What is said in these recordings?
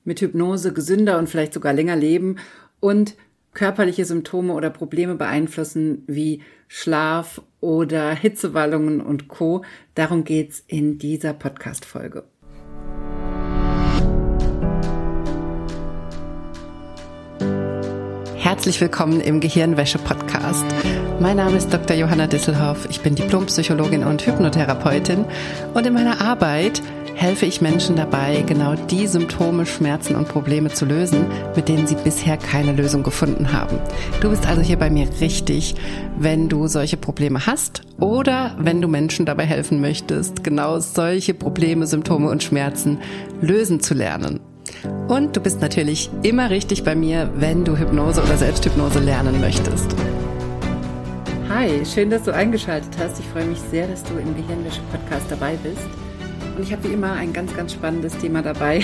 mit Hypnose gesünder und vielleicht sogar länger leben und körperliche Symptome oder Probleme beeinflussen wie Schlaf oder Hitzewallungen und Co. Darum geht's in dieser Podcast-Folge. Herzlich willkommen im Gehirnwäsche-Podcast. Mein Name ist Dr. Johanna Disselhoff. Ich bin Diplompsychologin und Hypnotherapeutin und in meiner Arbeit helfe ich Menschen dabei, genau die Symptome, Schmerzen und Probleme zu lösen, mit denen sie bisher keine Lösung gefunden haben. Du bist also hier bei mir richtig, wenn du solche Probleme hast oder wenn du Menschen dabei helfen möchtest, genau solche Probleme, Symptome und Schmerzen lösen zu lernen. Und du bist natürlich immer richtig bei mir, wenn du Hypnose oder Selbsthypnose lernen möchtest. Hi, schön, dass du eingeschaltet hast. Ich freue mich sehr, dass du im Gehirnwäsche-Podcast dabei bist. Und ich habe wie immer ein ganz, ganz spannendes Thema dabei.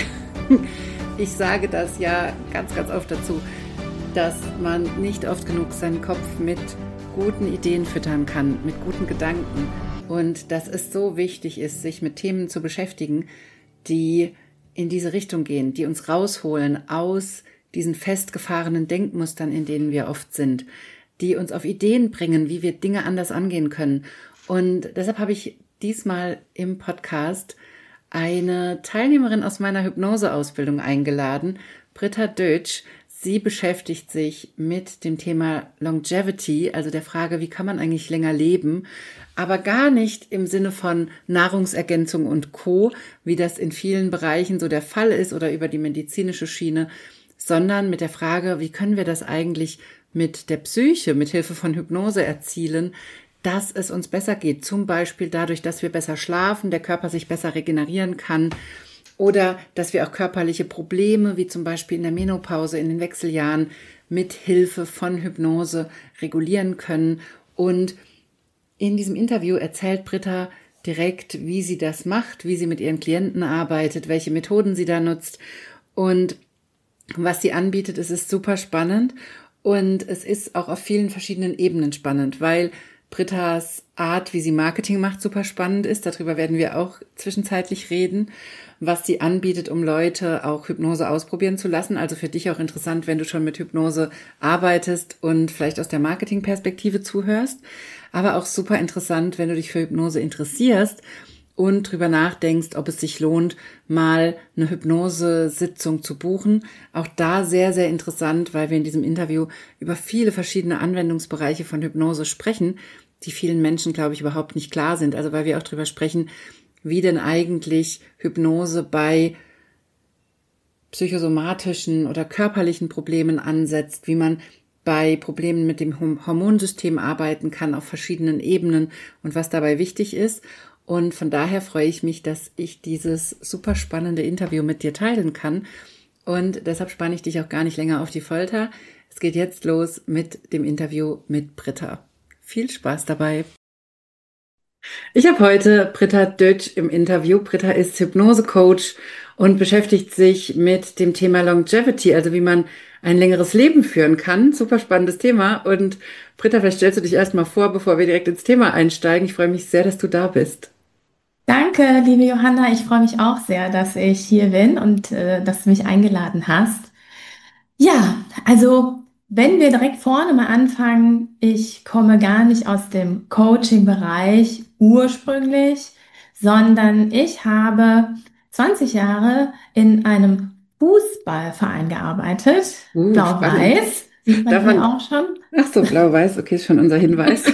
Ich sage das ja ganz, ganz oft dazu, dass man nicht oft genug seinen Kopf mit guten Ideen füttern kann, mit guten Gedanken. Und dass es so wichtig ist, sich mit Themen zu beschäftigen, die in diese Richtung gehen, die uns rausholen aus diesen festgefahrenen Denkmustern, in denen wir oft sind, die uns auf Ideen bringen, wie wir Dinge anders angehen können. Und deshalb habe ich diesmal im Podcast eine Teilnehmerin aus meiner Hypnoseausbildung eingeladen, Britta Dötsch. Sie beschäftigt sich mit dem Thema Longevity, also der Frage, wie kann man eigentlich länger leben, aber gar nicht im Sinne von Nahrungsergänzung und Co., wie das in vielen Bereichen so der Fall ist oder über die medizinische Schiene, sondern mit der Frage, wie können wir das eigentlich mit der Psyche, mit Hilfe von Hypnose erzielen, dass es uns besser geht. Zum Beispiel dadurch, dass wir besser schlafen, der Körper sich besser regenerieren kann oder dass wir auch körperliche Probleme, wie zum Beispiel in der Menopause, in den Wechseljahren, mit Hilfe von Hypnose regulieren können. Und in diesem Interview erzählt Britta direkt, wie sie das macht, wie sie mit ihren Klienten arbeitet, welche Methoden sie da nutzt und was sie anbietet. Es ist super spannend und es ist auch auf vielen verschiedenen Ebenen spannend, weil Brittas Art, wie sie Marketing macht, super spannend ist. Darüber werden wir auch zwischenzeitlich reden, was sie anbietet, um Leute auch Hypnose ausprobieren zu lassen. Also für dich auch interessant, wenn du schon mit Hypnose arbeitest und vielleicht aus der Marketingperspektive zuhörst. Aber auch super interessant, wenn du dich für Hypnose interessierst und drüber nachdenkst, ob es sich lohnt, mal eine Hypnosesitzung zu buchen. Auch da sehr, sehr interessant, weil wir in diesem Interview über viele verschiedene Anwendungsbereiche von Hypnose sprechen, die vielen Menschen, glaube ich, überhaupt nicht klar sind. Also weil wir auch drüber sprechen, wie denn eigentlich Hypnose bei psychosomatischen oder körperlichen Problemen ansetzt, wie man bei Problemen mit dem Hormonsystem arbeiten kann auf verschiedenen Ebenen und was dabei wichtig ist. Und von daher freue ich mich, dass ich dieses super spannende Interview mit dir teilen kann. Und deshalb spanne ich dich auch gar nicht länger auf die Folter. Es geht jetzt los mit dem Interview mit Britta. Viel Spaß dabei. Ich habe heute Britta Dötsch im Interview. Britta ist Hypnose-Coach und beschäftigt sich mit dem Thema Longevity, also wie man ein längeres Leben führen kann. Super spannendes Thema. Und Britta, vielleicht stellst du dich erstmal vor, bevor wir direkt ins Thema einsteigen. Ich freue mich sehr, dass du da bist. Danke, liebe Johanna. Ich freue mich auch sehr, dass ich hier bin und dass du mich eingeladen hast. Ja, also wenn wir direkt vorne mal anfangen, ich komme gar nicht aus dem Coaching-Bereich ursprünglich, sondern ich habe 20 Jahre in einem Fußballverein gearbeitet. Spannend. Blau-Weiß, sieht man Darf hier man, auch schon. ach so, blau-weiß, okay, ist schon unser Hinweis.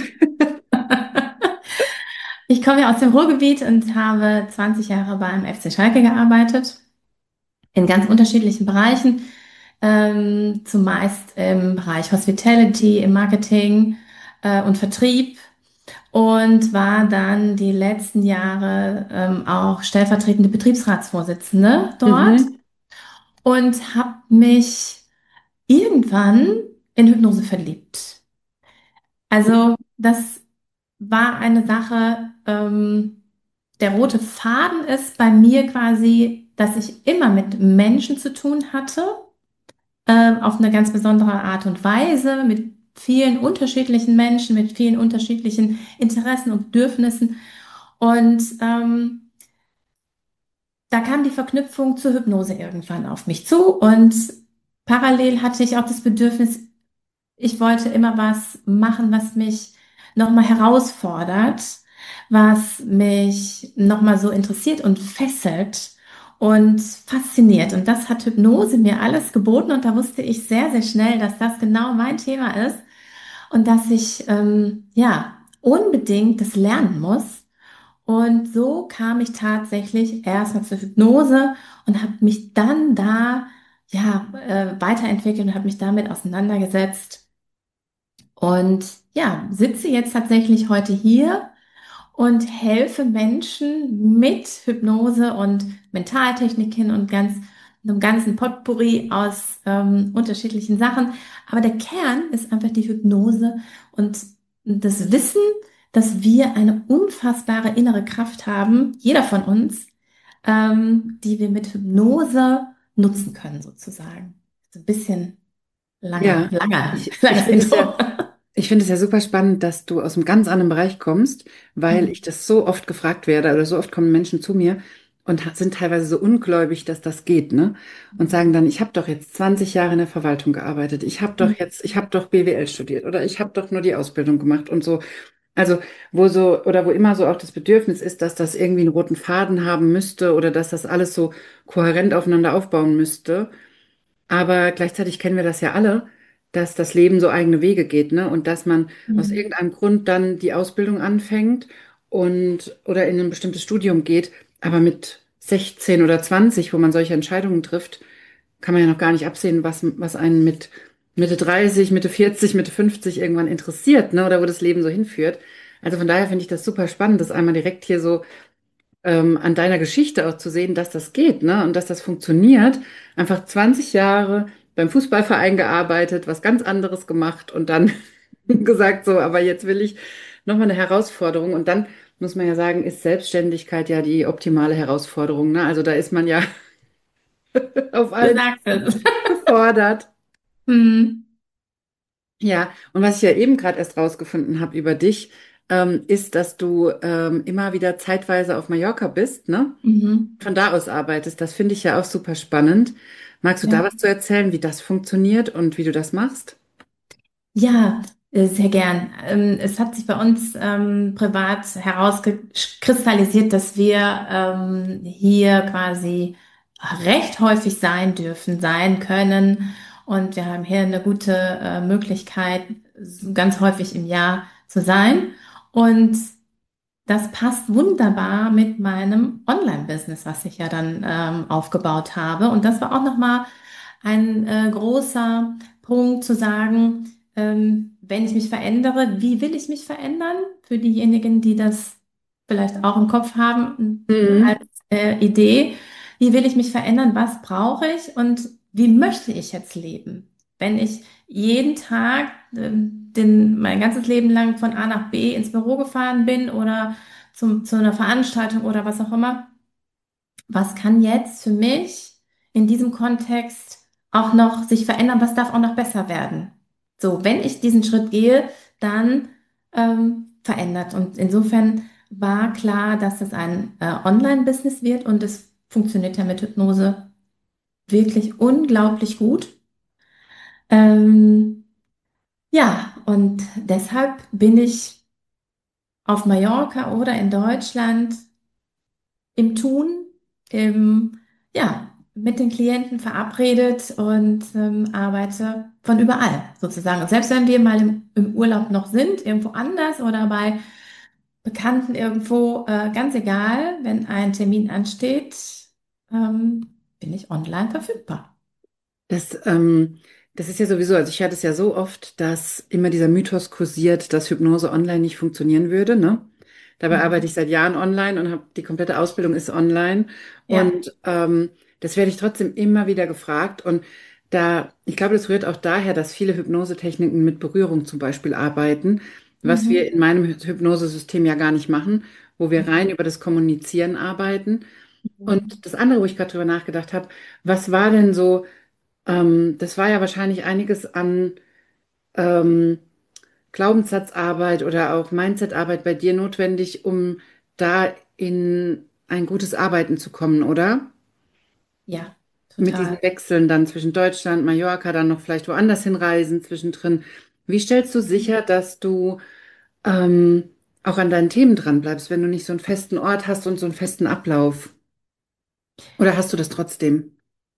Ich komme ja aus dem Ruhrgebiet und habe 20 Jahre beim FC Schalke gearbeitet, in ganz unterschiedlichen Bereichen, zumeist im Bereich Hospitality, im Marketing, und Vertrieb und war dann die letzten Jahre, auch stellvertretende Betriebsratsvorsitzende dort Mhm. und habe mich irgendwann in Hypnose verliebt. Also das war eine Sache, der rote Faden ist bei mir quasi, dass ich immer mit Menschen zu tun hatte, auf eine ganz besondere Art und Weise, mit vielen unterschiedlichen Menschen, mit vielen unterschiedlichen Interessen und Bedürfnissen. Und da kam die Verknüpfung zur Hypnose irgendwann auf mich zu und parallel hatte ich auch das Bedürfnis, ich wollte immer was machen, was mich nochmal herausfordert, was mich nochmal so interessiert und fesselt und fasziniert. Und das hat Hypnose mir alles geboten und da wusste ich sehr, sehr schnell, dass das genau mein Thema ist und dass ich ja unbedingt das lernen muss. Und so kam ich tatsächlich erstmal zur Hypnose und habe mich dann da ja weiterentwickelt und habe mich damit auseinandergesetzt und ja, sitze jetzt tatsächlich heute hier und helfe Menschen mit Hypnose und Mentaltechniken und einem ganzen Potpourri aus unterschiedlichen Sachen. Aber der Kern ist einfach die Hypnose und das Wissen, dass wir eine unfassbare innere Kraft haben, jeder von uns, die wir mit Hypnose nutzen können, sozusagen. So ein bisschen Ja, ich langes finde es ja, Intro. ich finde es ja super spannend, dass du aus einem ganz anderen Bereich kommst, weil ich das so oft gefragt werde oder so oft kommen Menschen zu mir und sind teilweise so ungläubig, dass das geht, ne? Und sagen dann, ich habe doch jetzt 20 Jahre in der Verwaltung gearbeitet, ich habe doch BWL studiert oder ich habe doch nur die Ausbildung gemacht und so. Also wo so oder wo immer so auch das Bedürfnis ist, dass das irgendwie einen roten Faden haben müsste oder dass das alles so kohärent aufeinander aufbauen müsste. Aber gleichzeitig kennen wir das ja alle, dass das Leben so eigene Wege geht, ne? Und dass man aus Mhm. irgendeinem Grund dann die Ausbildung anfängt und oder in ein bestimmtes Studium geht, aber mit 16 oder 20, wo man solche Entscheidungen trifft, kann man ja noch gar nicht absehen, was einen mit Mitte 30, Mitte 40, Mitte 50 irgendwann interessiert, ne? Oder wo das Leben so hinführt. Also von daher finde ich das super spannend, das einmal direkt hier so an deiner Geschichte auch zu sehen, dass das geht, ne? Und dass das funktioniert. Einfach 20 Jahre beim Fußballverein gearbeitet, was ganz anderes gemacht und dann gesagt, so, aber jetzt will ich nochmal eine Herausforderung. Und dann muss man ja sagen, ist Selbstständigkeit ja die optimale Herausforderung, ne? Also da ist man ja auf Du allen sagst es. gefordert. Hm. Ja, und was ich ja eben gerade erst rausgefunden habe über dich, ist, dass du immer wieder zeitweise auf Mallorca bist, ne? Mhm. Von da aus arbeitest. Das finde ich ja auch super spannend. Magst du da Ja, was zu erzählen, wie das funktioniert und wie du das machst? ja, sehr gern. Es hat sich bei uns privat herauskristallisiert, dass wir hier quasi recht häufig sein dürfen, sein können. Und wir haben hier eine gute Möglichkeit, so ganz häufig im Jahr zu sein. Und das passt wunderbar mit meinem Online-Business, was ich ja dann aufgebaut habe. Und das war auch nochmal ein großer Punkt zu sagen, wenn ich mich verändere, wie will ich mich verändern? Für diejenigen, die das vielleicht auch im Kopf haben, Mhm. als Idee. Wie will ich mich verändern? Was brauche ich? Und wie möchte ich jetzt leben? Wenn ich jeden Tag mein ganzes Leben lang von A nach B ins Büro gefahren bin oder zu einer Veranstaltung oder was auch immer, was kann jetzt für mich in diesem Kontext auch noch sich verändern? Was darf auch noch besser werden? So, wenn ich diesen Schritt gehe, dann verändert. Und insofern war klar, dass das ein Online-Business wird und es funktioniert ja mit Hypnose wirklich unglaublich gut. Ähm, ja, und deshalb bin ich auf Mallorca oder in Deutschland im Tun, ja, mit den Klienten verabredet und arbeite von überall sozusagen. Und selbst wenn wir mal im Urlaub noch sind, irgendwo anders oder bei Bekannten irgendwo, ganz egal, wenn ein Termin ansteht, bin ich online verfügbar. Das, das ist ja sowieso, also ich hatte es ja so oft, dass immer dieser Mythos kursiert, dass Hypnose online nicht funktionieren würde, ne? Dabei arbeite Mhm. ich seit Jahren online und habe die komplette Ausbildung ist online. Ja. Und das werde ich trotzdem immer wieder gefragt. Und da, ich glaube, das rührt auch daher, dass viele Hypnosetechniken mit Berührung zum Beispiel arbeiten, was wir Mhm. in meinem Hypnosesystem ja gar nicht machen, wo wir rein über das Kommunizieren arbeiten. Mhm. Und das andere, wo ich gerade drüber nachgedacht habe, was war denn so, das war ja wahrscheinlich einiges an ähm, Glaubenssatzarbeit oder auch Mindsetarbeit bei dir notwendig, um da in ein gutes Arbeiten zu kommen, oder? Ja, Mit diesen total. Wechseln dann zwischen Deutschland, Mallorca, dann noch vielleicht woanders hinreisen zwischendrin. Wie stellst du sicher, dass du ähm, auch an deinen Themen dran bleibst, wenn du nicht so einen festen Ort hast und so einen festen Ablauf? Oder hast du das trotzdem?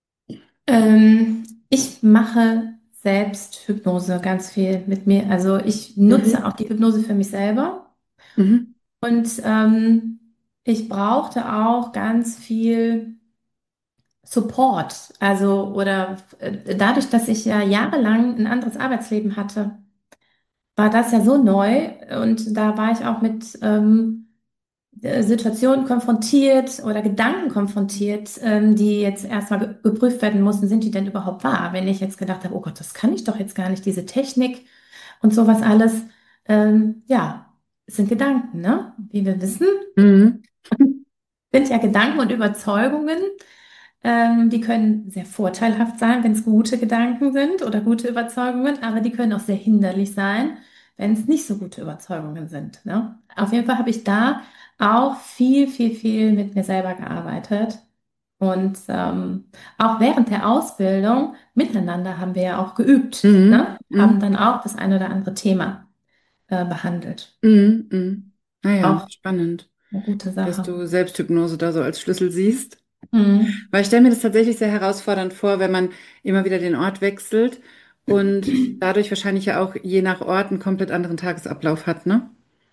Ich mache selbst Hypnose ganz viel mit mir. Also ich nutze auch Mhm. die Hypnose für mich selber. Mhm. Und ich brauchte auch ganz viel Support. Also, oder dadurch, dass ich ja jahrelang ein anderes Arbeitsleben hatte, war das ja so neu. Und da war ich auch mit Situationen konfrontiert oder Gedanken konfrontiert, die jetzt erstmal geprüft werden mussten, sind die denn überhaupt wahr? Wenn ich jetzt gedacht habe, oh Gott, das kann ich doch jetzt gar nicht, diese Technik und sowas alles, ja, es sind Gedanken, ne? Wie wir wissen, Mhm. sind ja Gedanken und Überzeugungen. Die können sehr vorteilhaft sein, wenn es gute Gedanken sind oder gute Überzeugungen, aber die können auch sehr hinderlich sein, wenn es nicht so gute Überzeugungen sind, ne? Auf jeden Fall habe ich da auch viel, viel, viel mit mir selber gearbeitet. Und auch während der Ausbildung miteinander haben wir ja auch geübt, Mhm. ne? Haben Mhm. dann auch das ein oder andere Thema behandelt. Mhm. Mhm. Naja, Auch spannend, eine gute dass Sache. du Selbsthypnose da so als Schlüssel siehst. Mhm. Weil ich stelle mir das tatsächlich sehr herausfordernd vor, wenn man immer wieder den Ort wechselt und dadurch wahrscheinlich ja auch je nach Ort einen komplett anderen Tagesablauf hat, ne?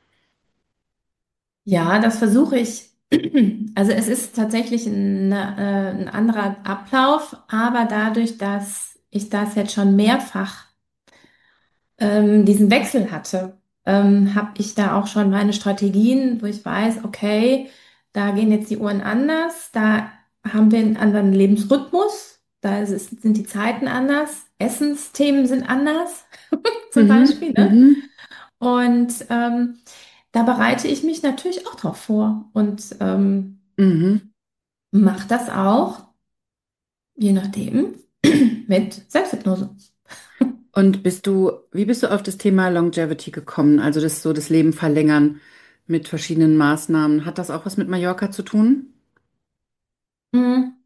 Ja, das versuche ich. Also es ist tatsächlich ein anderer Ablauf, aber dadurch, dass ich das jetzt schon mehrfach diesen Wechsel hatte, habe ich da auch schon meine Strategien, wo ich weiß, okay, da gehen jetzt die Uhren anders, da haben wir einen anderen Lebensrhythmus, sind die Zeiten anders, Essensthemen sind anders, zum Mhm. Beispiel, ne? Mhm. Und da bereite ich mich natürlich auch drauf vor und Mhm. mache das auch, je nachdem, mit Selbsthypnose. Und wie bist du auf das Thema Longevity gekommen? Also das so das Leben verlängern mit verschiedenen Maßnahmen. Hat das auch was mit Mallorca zu tun? Mm,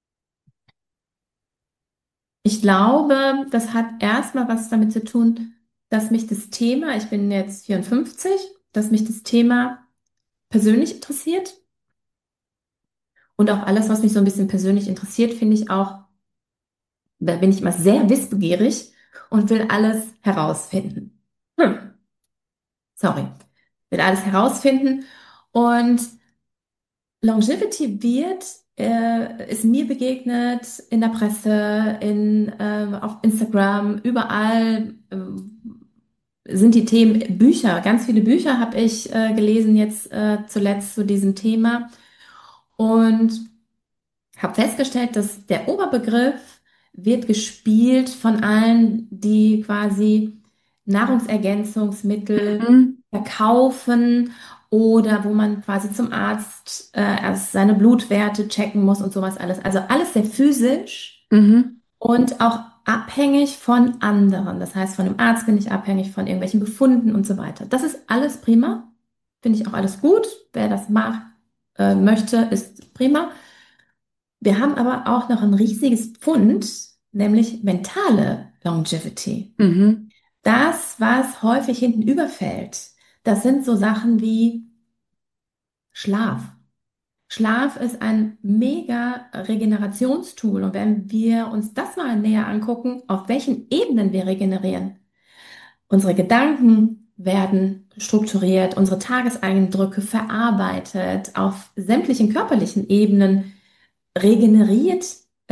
Ich glaube, das hat erstmal was damit zu tun, dass mich das Thema, ich bin jetzt 54, dass mich das Thema persönlich interessiert und auch alles, was mich so ein bisschen persönlich interessiert, finde ich auch, da bin ich immer sehr wissbegierig und will alles herausfinden. Sorry, will alles herausfinden. Und Longevity ist mir begegnet in der Presse, auf Instagram, überall sind die Themen Bücher. Ganz viele Bücher habe ich gelesen jetzt zuletzt zu diesem Thema und habe festgestellt, dass der Oberbegriff wird gespielt von allen, die quasi Nahrungsergänzungsmittel Mhm. verkaufen oder wo man quasi zum Arzt erst seine Blutwerte checken muss und sowas alles. Also alles sehr physisch Mhm. und auch abhängig von anderen. Das heißt, von dem Arzt bin ich abhängig von irgendwelchen Befunden und so weiter. Das ist alles prima. Finde ich auch alles gut. Wer das mag, möchte, ist prima. Wir haben aber auch noch ein riesiges Pfund, nämlich mentale Longevity. Mhm. Das, was häufig hinten überfällt, das sind so Sachen wie Schlaf. Schlaf ist ein mega Regenerationstool. Und wenn wir uns das mal näher angucken, auf welchen Ebenen wir regenerieren, unsere Gedanken werden strukturiert, unsere Tageseindrücke verarbeitet, auf sämtlichen körperlichen Ebenen regeneriert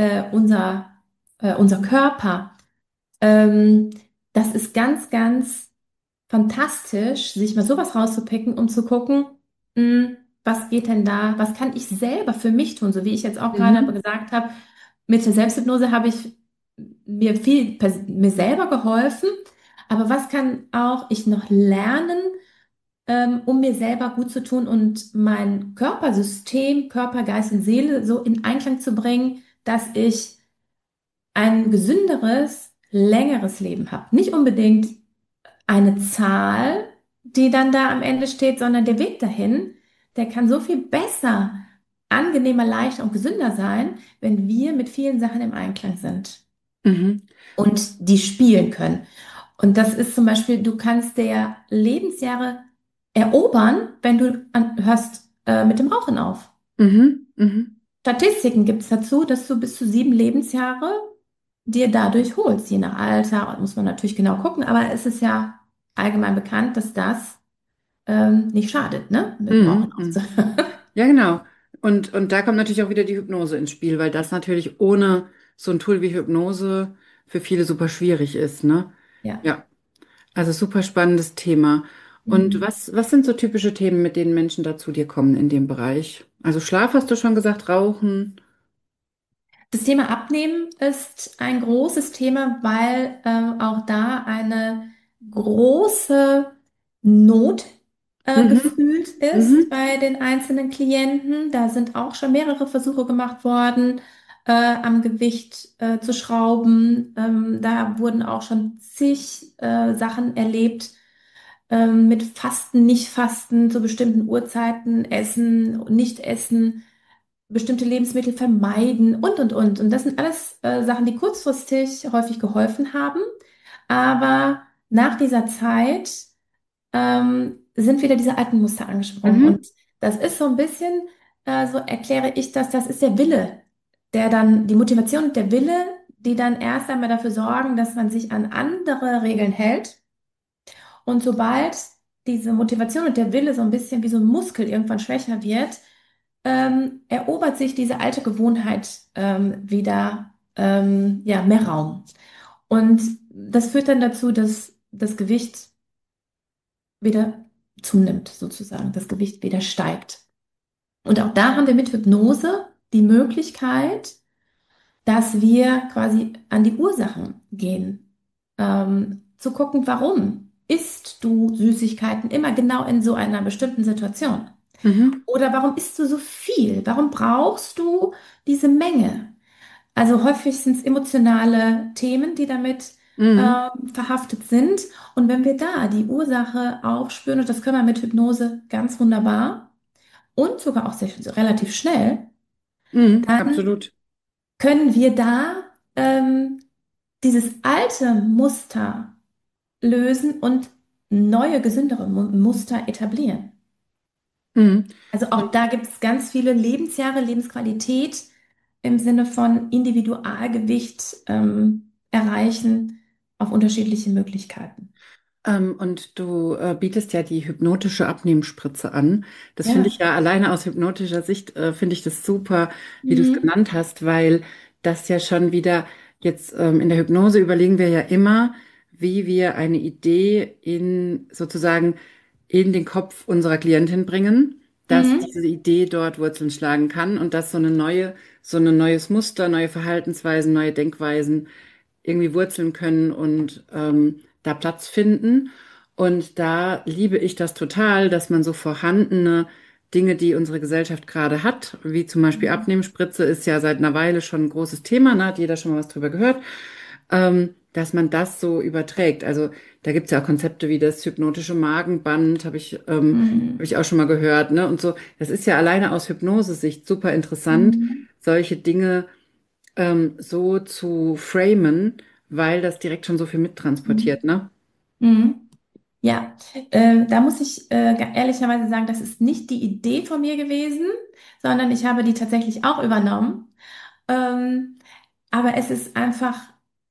unser Körper. Ähm, Das ist ganz, ganz fantastisch, sich mal sowas rauszupicken, um zu gucken, mh, was geht denn da, was kann ich selber für mich tun, so wie ich jetzt auch gerade Mhm. gesagt habe, mit der Selbsthypnose habe ich mir selber geholfen, aber was kann auch ich noch lernen, um mir selber gut zu tun und mein Körpersystem, Körper, Geist und Seele so in Einklang zu bringen, dass ich ein gesünderes, längeres Leben habe. Nicht unbedingt eine Zahl, die dann da am Ende steht, sondern der Weg dahin, der kann so viel besser angenehmer, leichter und gesünder sein, wenn wir mit vielen Sachen im Einklang sind Mhm. und die spielen können. Und das ist zum Beispiel, du kannst dir Lebensjahre erobern, wenn du hörst mit dem Rauchen auf. Mhm. Mhm. Statistiken gibt es dazu, dass du bis zu 7 Lebensjahre dir dadurch holst, je nach Alter, muss man natürlich genau gucken, aber es ist ja allgemein bekannt, dass das nicht schadet, ne, mit dem Rauchen Mhm. Mhm. aufzuhören. Ja, genau. Und da kommt natürlich auch wieder die Hypnose ins Spiel, weil das natürlich ohne so ein Tool wie Hypnose für viele super schwierig ist, ne? Ja. Ja, also super spannendes Thema. Und Mhm. was sind so typische Themen, mit denen Menschen da zu dir kommen in dem Bereich? Also Schlaf hast du schon gesagt, Rauchen. Das Thema Abnehmen ist ein großes Thema, weil auch da eine große Not Mhm. gefühlt ist Mhm. bei den einzelnen Klienten. Da sind auch schon mehrere Versuche gemacht worden, am Gewicht zu schrauben. Da wurden auch schon zig Sachen erlebt mit Fasten, Nicht-Fasten zu bestimmten Uhrzeiten, Essen, Nicht-Essen, bestimmte Lebensmittel vermeiden und, und. Und das sind alles Sachen, die kurzfristig häufig geholfen haben. Aber nach dieser Zeit sind wieder diese alten Muster angesprungen. Und Mhm. das ist so ein bisschen, so erkläre ich das, das ist der Wille, der dann, die Motivation und der Wille, die dann erst einmal dafür sorgen, dass man sich an andere Regeln hält. Und sobald diese Motivation und der Wille so ein bisschen wie so ein Muskel irgendwann schwächer wird, erobert sich diese alte Gewohnheit wieder ja, mehr Raum. Und das führt dann dazu, dass das Gewicht wieder zunimmt, sozusagen, das Gewicht wieder steigt. Und auch da haben wir mit Hypnose die Möglichkeit, dass wir quasi an die Ursachen gehen, zu gucken, warum isst du Süßigkeiten immer genau in so einer bestimmten Situation? Mhm. Oder warum isst du so viel? Warum brauchst du diese Menge? Also häufig sind es emotionale Themen, die damit Mhm. verhaftet sind. Und wenn wir da die Ursache aufspüren, und das können wir mit Hypnose ganz wunderbar und sogar auch relativ schnell, Mhm. dann Absolut. können wir da dieses alte Muster lösen und neue, gesündere Muster etablieren. Mhm. Also auch Und da gibt es ganz viele Lebensjahre, Lebensqualität im Sinne von Individualgewicht erreichen auf unterschiedliche Möglichkeiten. Und du bietest ja die hypnotische Abnehmspritze an. Das finde ich Ja. ja alleine aus hypnotischer Sicht, finde ich das super, wie du es Mhm. genannt hast, weil das ja schon wieder jetzt in der Hypnose überlegen wir ja immer, wie wir eine Idee in sozusagen in den Kopf unserer Klientin bringen, dass Mhm. diese Idee dort Wurzeln schlagen kann und dass so ein neues Muster, neue Verhaltensweisen, neue Denkweisen irgendwie wurzeln können und da Platz finden. Und da liebe ich das total, dass man so vorhandene Dinge, die unsere Gesellschaft gerade hat, wie zum Beispiel Mhm. Abnehmspritze, ist ja seit einer Weile schon ein großes Thema, ne? Hat jeder schon mal was drüber gehört, dass man das so überträgt. Also da gibt es ja auch Konzepte wie das hypnotische Magenband, hab Mhm. ich auch schon mal gehört, ne? Und so, das ist ja alleine aus Hypnosesicht super interessant, Mhm. solche Dinge so zu framen, weil das direkt schon so viel mittransportiert, Mhm. ne? Mhm. Ja, da muss ich ehrlicherweise sagen, das ist nicht die Idee von mir gewesen, sondern ich habe die tatsächlich auch übernommen. Ähm, aber es ist einfach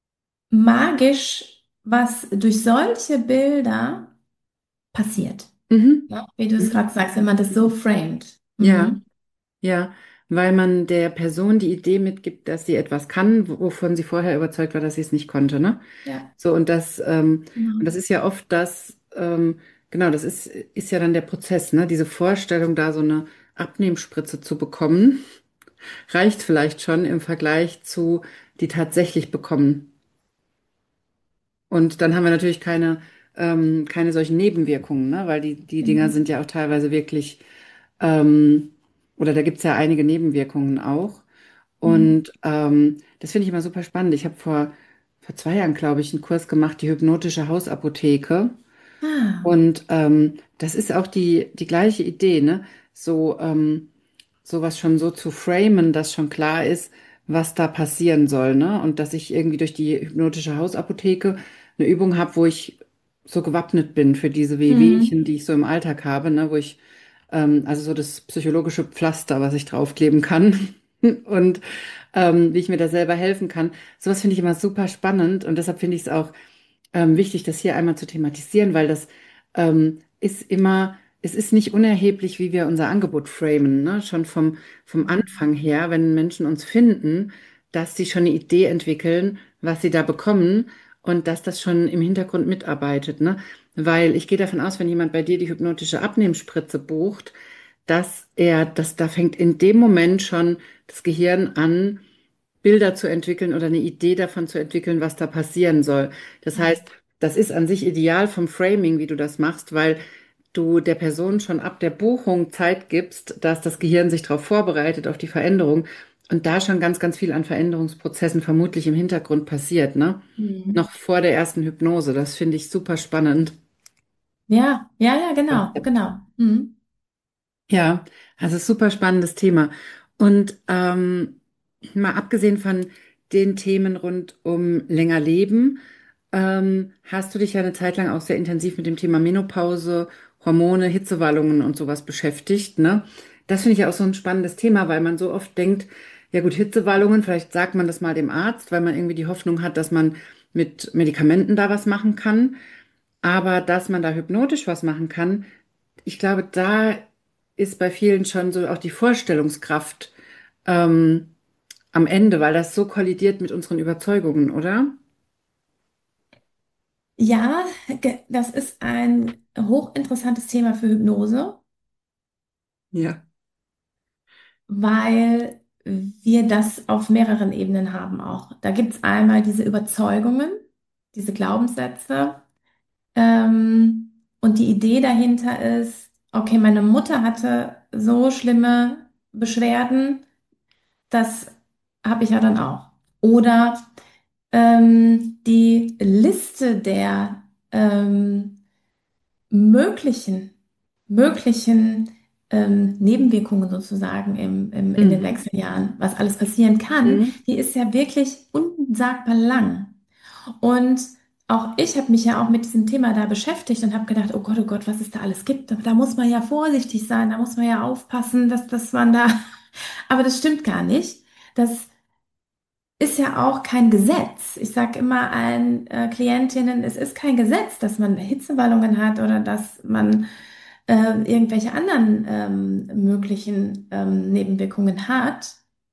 magisch, was durch solche Bilder passiert. Mhm. Ja, wie du es Mhm. gerade sagst, wenn man das so framed. Ja, Mhm. ja, weil man der Person die Idee mitgibt, dass sie etwas kann, wovon sie vorher überzeugt war, dass sie es nicht konnte, ne? Ja, So, und genau. das ist ja oft genau, ist ja dann der Prozess, ne? Diese Vorstellung, da so eine Abnehmspritze zu bekommen, reicht vielleicht schon im Vergleich zu die tatsächlich bekommen. Und dann haben wir natürlich keine solchen Nebenwirkungen, ne? Weil die Dinger Genau. sind ja auch teilweise wirklich, ähm, oder da gibt's ja einige Nebenwirkungen auch. Mhm. Und das finde ich immer super spannend. Ich habe vor 2 Jahren, glaube ich, einen Kurs gemacht, die hypnotische Hausapotheke. Ah, Und das ist auch die gleiche Idee, ne? So, sowas schon so zu framen, dass schon klar ist, was da passieren soll, ne? Und dass ich irgendwie durch die hypnotische Hausapotheke eine Übung habe, wo ich so gewappnet bin für diese Wehwehchen, Mhm. die ich so im Alltag habe, ne? Wo ich, also so das psychologische Pflaster, was ich draufkleben kann und wie ich mir da selber helfen kann. Sowas finde ich immer super spannend und deshalb finde ich es auch wichtig, das hier einmal zu thematisieren, weil das ist immer, es ist nicht unerheblich, wie wir unser Angebot framen, ne? Schon vom Anfang her, wenn Menschen uns finden, dass sie schon eine Idee entwickeln, was sie da bekommen und dass das schon im Hintergrund mitarbeitet, ne? Weil ich gehe davon aus, wenn jemand bei dir die hypnotische Abnehmspritze bucht, da fängt in dem Moment schon das Gehirn an, Bilder zu entwickeln oder eine Idee davon zu entwickeln, was da passieren soll. Das heißt, das ist an sich ideal vom Framing, wie du das machst, weil du der Person schon ab der Buchung Zeit gibst, dass das Gehirn sich darauf vorbereitet, auf die Veränderung und da schon ganz, ganz viel an Veränderungsprozessen vermutlich im Hintergrund passiert, ne? Mhm. Noch vor der ersten Hypnose. Das finde ich super spannend. Ja, ja, ja, genau, genau. Mhm. Ja, also super spannendes Thema. Und mal abgesehen von den Themen rund um länger Leben, hast du dich ja eine Zeit lang auch sehr intensiv mit dem Thema Menopause, Hormone, Hitzewallungen und sowas beschäftigt, ne? Das finde ich ja auch so ein spannendes Thema, weil man so oft denkt, ja gut, Hitzewallungen, vielleicht sagt man das mal dem Arzt, weil man irgendwie die Hoffnung hat, dass man mit Medikamenten da was machen kann. Aber dass man da hypnotisch was machen kann, ich glaube, da ist bei vielen schon so auch die Vorstellungskraft ähm, am Ende, weil das so kollidiert mit unseren Überzeugungen, oder? Ja, das ist ein hochinteressantes Thema für Hypnose, Ja. weil wir das auf mehreren Ebenen haben auch. Da gibt es einmal diese Überzeugungen, diese Glaubenssätze, und die Idee dahinter ist, okay, meine Mutter hatte so schlimme Beschwerden, das habe ich ja dann auch. Oder die Liste der möglichen, möglichen Nebenwirkungen sozusagen in den Mhm. Wechseljahren, was alles passieren kann, Mhm. die ist ja wirklich unsagbar lang. Und auch ich habe mich ja auch mit diesem Thema da beschäftigt und habe gedacht, oh Gott, was es da alles gibt. Da muss man ja vorsichtig sein, da muss man ja aufpassen, dass man da, aber das stimmt gar nicht. Das ist ja auch kein Gesetz. Ich sage immer allen Klientinnen, es ist kein Gesetz, dass man Hitzewallungen hat oder dass man irgendwelche anderen möglichen Nebenwirkungen hat.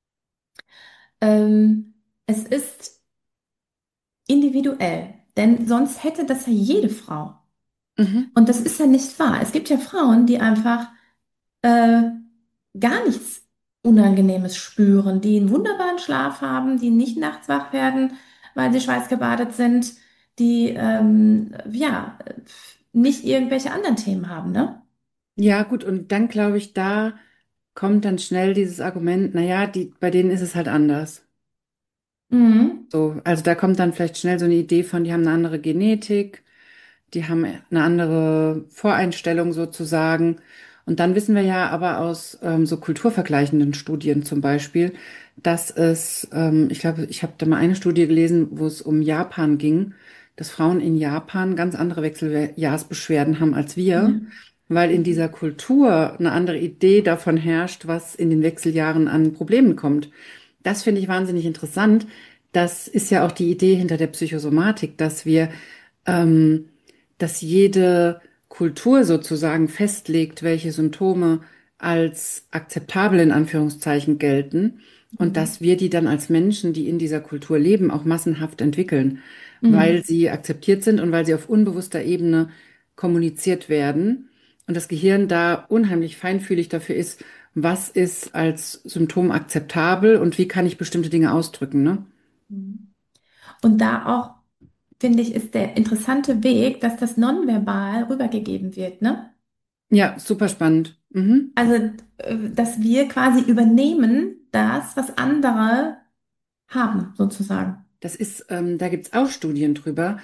Es ist individuell, denn sonst hätte das ja jede Frau. Mhm. Und das ist ja nicht wahr. Es gibt ja Frauen, die einfach äh, gar nichts Unangenehmes spüren, die einen wunderbaren Schlaf haben, die nicht nachts wach werden, weil sie schweißgebadet sind, die ja nicht irgendwelche anderen Themen haben, ne? Ja, gut, und dann glaube ich, da kommt dann schnell dieses Argument, naja, bei denen ist es halt anders. Mhm. So, also da kommt dann vielleicht schnell so eine Idee von, die haben eine andere Genetik, die haben eine andere Voreinstellung sozusagen. Und dann wissen wir ja aber aus so kulturvergleichenden Studien zum Beispiel, dass ich glaube, ich habe da mal eine Studie gelesen, wo es um Japan ging, dass Frauen in Japan ganz andere Wechseljahrsbeschwerden haben als wir, Ja. weil in dieser Kultur eine andere Idee davon herrscht, was in den Wechseljahren an Problemen kommt. Das finde ich wahnsinnig interessant. Das ist ja auch die Idee hinter der Psychosomatik, ähm, dass jede Kultur sozusagen festlegt, welche Symptome als akzeptabel in Anführungszeichen gelten und Mhm. dass wir die dann als Menschen, die in dieser Kultur leben, auch massenhaft entwickeln, weil Mhm. sie akzeptiert sind und weil sie auf unbewusster Ebene kommuniziert werden und das Gehirn da unheimlich feinfühlig dafür ist, was ist als Symptom akzeptabel und wie kann ich bestimmte Dinge ausdrücken, ne? Mhm. Und da auch, finde ich, ist der interessante Weg, dass das nonverbal rübergegeben wird, ne? Ja, super spannend. Mhm. Also, dass wir quasi übernehmen das, was andere haben, sozusagen. Da gibt's auch Studien drüber.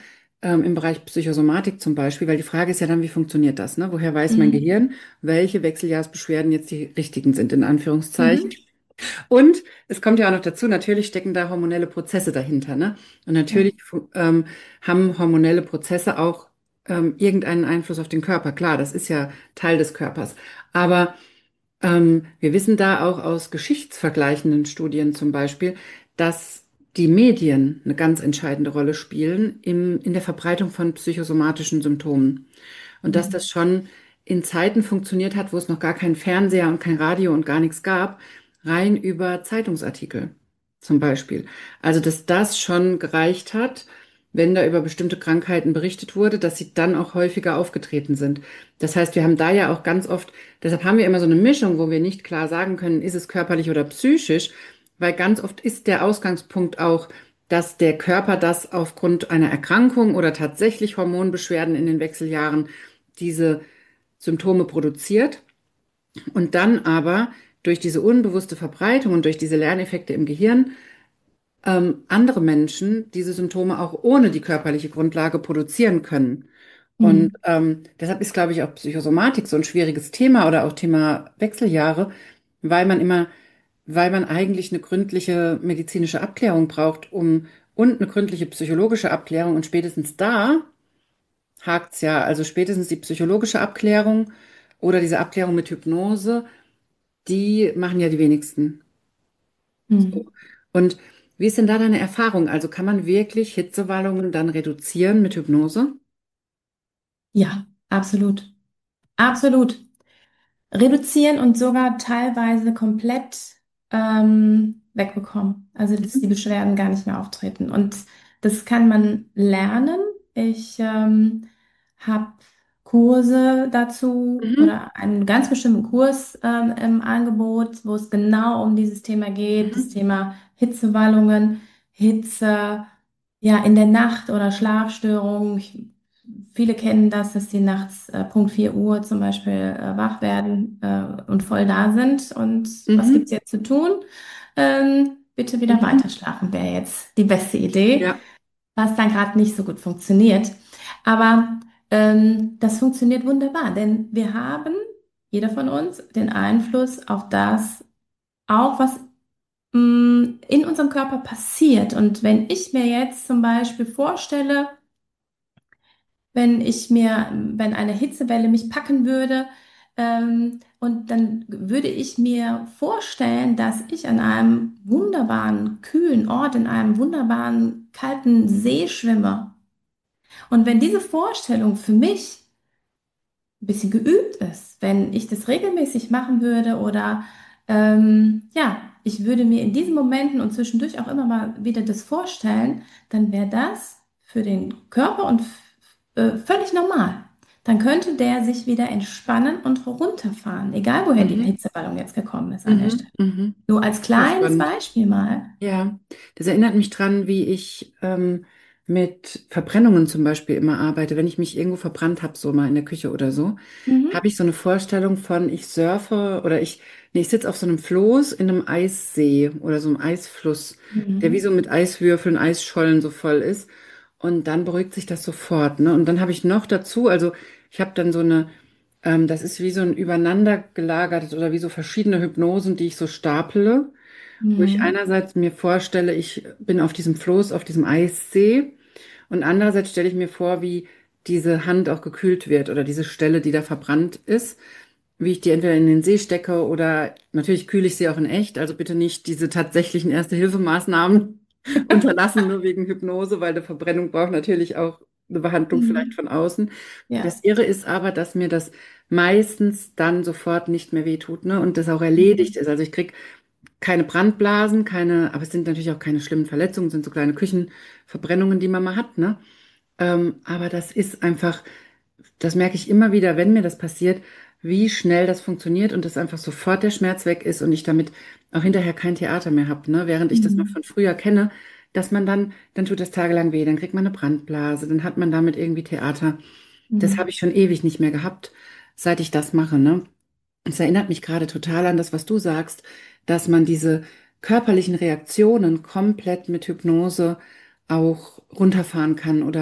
im Bereich Psychosomatik zum Beispiel, weil die Frage ist ja dann, wie funktioniert das, ne? Woher weiß mein Mhm. Gehirn, welche Wechseljahrsbeschwerden jetzt die richtigen sind, in Anführungszeichen? Mhm. Und es kommt ja auch noch dazu, natürlich stecken da hormonelle Prozesse dahinter, ne? Und Ja. natürlich haben hormonelle Prozesse auch irgendeinen Einfluss auf den Körper. Klar, das ist ja Teil des Körpers. Aber wir wissen da auch aus geschichtsvergleichenden Studien zum Beispiel, dass die Medien eine ganz entscheidende Rolle spielen in der Verbreitung von psychosomatischen Symptomen. Und dass Mhm. das schon in Zeiten funktioniert hat, wo es noch gar keinen Fernseher und kein Radio und gar nichts gab, rein über Zeitungsartikel zum Beispiel. Also, dass das schon gereicht hat, wenn da über bestimmte Krankheiten berichtet wurde, dass sie dann auch häufiger aufgetreten sind. Das heißt, wir haben da ja auch ganz oft, deshalb haben wir immer so eine Mischung, wo wir nicht klar sagen können, ist es körperlich oder psychisch, weil ganz oft ist der Ausgangspunkt auch, dass der Körper das aufgrund einer Erkrankung oder tatsächlich Hormonbeschwerden in den Wechseljahren diese Symptome produziert und dann aber durch diese unbewusste Verbreitung und durch diese Lerneffekte im Gehirn andere Menschen diese Symptome auch ohne die körperliche Grundlage produzieren können. Und Mhm. deshalb ist, glaube ich, auch Psychosomatik so ein schwieriges Thema oder auch Thema Wechseljahre, weil man immer, weil man eigentlich eine gründliche medizinische Abklärung braucht, und eine gründliche psychologische Abklärung. Und spätestens da hakt's ja. Also spätestens die psychologische Abklärung oder diese Abklärung mit Hypnose, die machen ja die wenigsten. So. Mhm. Und wie ist denn da deine Erfahrung? Also kann man wirklich Hitzewallungen dann reduzieren mit Hypnose? Ja, absolut. Absolut. Reduzieren und sogar teilweise komplett wegbekommen. Also, dass die Beschwerden gar nicht mehr auftreten. Und das kann man lernen. Ich habe Kurse dazu Mhm, oder einen ganz bestimmten Kurs im Angebot, wo es genau um dieses Thema geht, das mhm, Thema Hitzewallungen, Hitze, ja, in der Nacht oder Schlafstörungen. Viele kennen das, dass sie nachts Punkt 4 Uhr zum Beispiel wach werden und voll da sind. Und was gibt's mhm, jetzt zu tun? Bitte wieder weiter mhm. schlafen wäre jetzt die beste Idee, Ja. was dann gerade nicht so gut funktioniert. Aber das funktioniert wunderbar, denn wir haben, jeder von uns, den Einfluss auf das, auch was in unserem Körper passiert. Und wenn ich mir jetzt zum Beispiel vorstelle, wenn eine Hitzewelle mich packen würde, und dann würde ich mir vorstellen, dass ich an einem wunderbaren, kühlen Ort, in einem wunderbaren, kalten See schwimme. Und wenn diese Vorstellung für mich ein bisschen geübt ist, wenn ich das regelmäßig machen würde oder ja, ich würde mir in diesen Momenten und zwischendurch auch immer mal wieder das vorstellen, dann wäre das für den Körper und völlig normal. Dann könnte der sich wieder entspannen und runterfahren, egal woher die Mhm, Hitzewallung jetzt gekommen ist an der mhm, Stelle. mhm. Nur als Ja, kleines spannend. Beispiel mal. Ja, das erinnert mich dran, wie ich mit Verbrennungen zum Beispiel immer arbeite. Wenn ich mich irgendwo verbrannt habe, so mal in der Küche oder so, Mhm. habe ich so eine Vorstellung von, ich surfe oder nee, ich sitze auf so einem Floß in einem Eissee oder so einem Eisfluss, der wie Mhm. so mit Eiswürfeln, Eisschollen so voll ist. Und dann beruhigt sich das sofort, ne? Und dann habe ich noch dazu, also ich habe dann so eine, das ist wie so ein übereinander gelagertes oder wie so verschiedene Hypnosen, die ich so staple, wo ich Mhm. einerseits mir vorstelle, ich bin auf diesem Floß, auf diesem Eissee und andererseits stelle ich mir vor, wie diese Hand auch gekühlt wird oder diese Stelle, die da verbrannt ist, wie ich die entweder in den See stecke oder natürlich kühle ich sie auch in echt, also bitte nicht diese tatsächlichen Erste-Hilfe-Maßnahmen unterlassen, nur wegen Hypnose, weil eine Verbrennung braucht natürlich auch eine Behandlung vielleicht Mhm. von außen. Ja. Das Irre ist aber, dass mir das meistens dann sofort nicht mehr wehtut, ne? Und das auch Mhm. erledigt ist. Also ich krieg keine Brandblasen, keine, aber es sind natürlich auch keine schlimmen Verletzungen, sind so kleine Küchenverbrennungen, die man mal hat, ne? Aber das ist einfach, das merke ich immer wieder, wenn mir das passiert, wie schnell das funktioniert und dass einfach sofort der Schmerz weg ist und ich damit auch hinterher kein Theater mehr habe, ne? Während ich das noch Mhm. von früher kenne, dass man dann tut das tagelang weh, dann kriegt man eine Brandblase, dann hat man damit irgendwie Theater. Das habe Mhm. ich schon ewig nicht mehr gehabt, seit ich das mache, ne? Es erinnert mich gerade total an das, was du sagst, dass man diese körperlichen Reaktionen komplett mit Hypnose auch runterfahren kann oder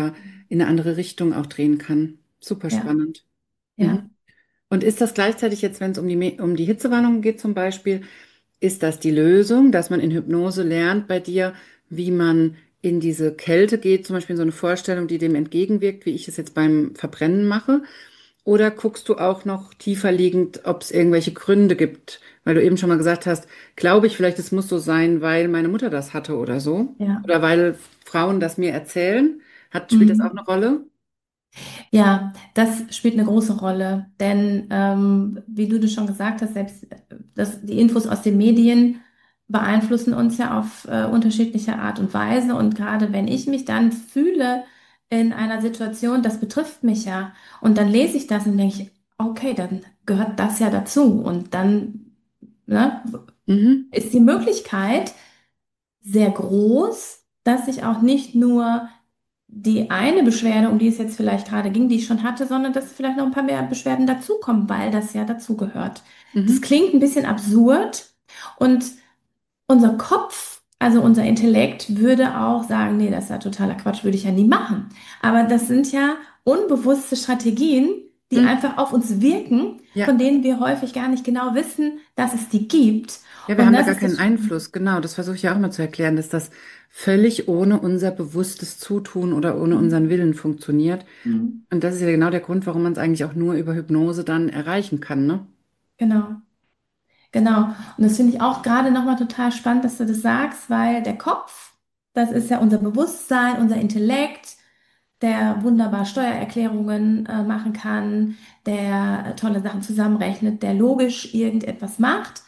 in eine andere Richtung auch drehen kann. Super Ja, spannend. Mhm. ja. Und ist das gleichzeitig jetzt, wenn es um die Hitzewallung geht zum Beispiel, ist das die Lösung, dass man in Hypnose lernt bei dir, wie man in diese Kälte geht, zum Beispiel in so eine Vorstellung, die dem entgegenwirkt, wie ich es jetzt beim Verbrennen mache? Oder guckst du auch noch tiefer liegend, ob es irgendwelche Gründe gibt? Weil du eben schon mal gesagt hast, glaube ich vielleicht, es muss so sein, weil meine Mutter das hatte oder so. Ja. Oder weil Frauen das mir erzählen. Spielt das auch eine Mhm. Rolle? Ja, das spielt eine große Rolle, denn wie du das schon gesagt hast, selbst die Infos aus den Medien beeinflussen uns ja auf unterschiedliche Art und Weise. Und gerade wenn ich mich dann fühle in einer Situation, das betrifft mich ja, und dann lese ich das und denke ich, okay, dann gehört das ja dazu. Und dann, ne, Mhm. ist die Möglichkeit sehr groß, dass ich auch nicht nur die eine Beschwerde, um die es jetzt vielleicht gerade ging, die ich schon hatte, sondern dass vielleicht noch ein paar mehr Beschwerden dazukommen, weil das ja dazugehört. Das Mhm. klingt ein bisschen absurd und unser Kopf, also unser Intellekt, würde auch sagen, nee, das ist ja totaler Quatsch, würde ich ja nie machen. Aber das sind ja unbewusste Strategien, die Mhm. einfach auf uns wirken, Ja. von denen wir häufig gar nicht genau wissen, dass es die gibt. Ja, wir Und haben da das gar ist keinen das. Einfluss. Genau, das versuche ich ja auch mal zu erklären, dass das völlig ohne unser bewusstes Zutun oder ohne unseren Willen funktioniert. Mhm. Und das ist ja genau der Grund, warum man es eigentlich auch nur über Hypnose dann erreichen kann, ne? Genau. Genau. Und das finde ich auch gerade nochmal total spannend, dass du das sagst, weil der Kopf, das ist ja unser Bewusstsein, unser Intellekt, der wunderbar Steuererklärungen machen kann, der tolle Sachen zusammenrechnet, der logisch irgendetwas macht.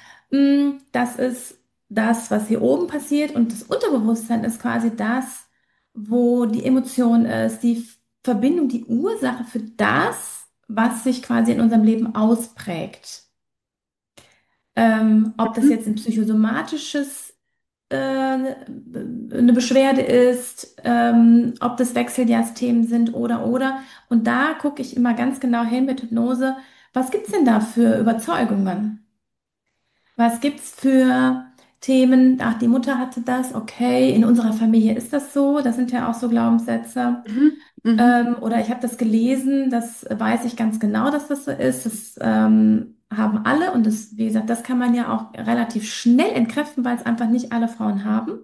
Das ist das, was hier oben passiert. Und das Unterbewusstsein ist quasi das, wo die Emotion ist, die Verbindung, die Ursache für das, was sich quasi in unserem Leben ausprägt. Ob das Mhm. jetzt ein psychosomatisches, eine Beschwerde ist, ob das Wechseljahrsthemen sind oder. Und da gucke ich immer ganz genau hin mit Hypnose, was gibt's denn da für Überzeugungen? Was gibt's für Themen? Ach, die Mutter hatte das, okay, in unserer Familie ist das so. Das sind ja auch so Glaubenssätze. Mhm. Mhm. Oder ich habe das gelesen, das weiß ich ganz genau, dass das so ist. Das haben alle und das, wie gesagt, das kann man ja auch relativ schnell entkräften, weil es einfach nicht alle Frauen haben.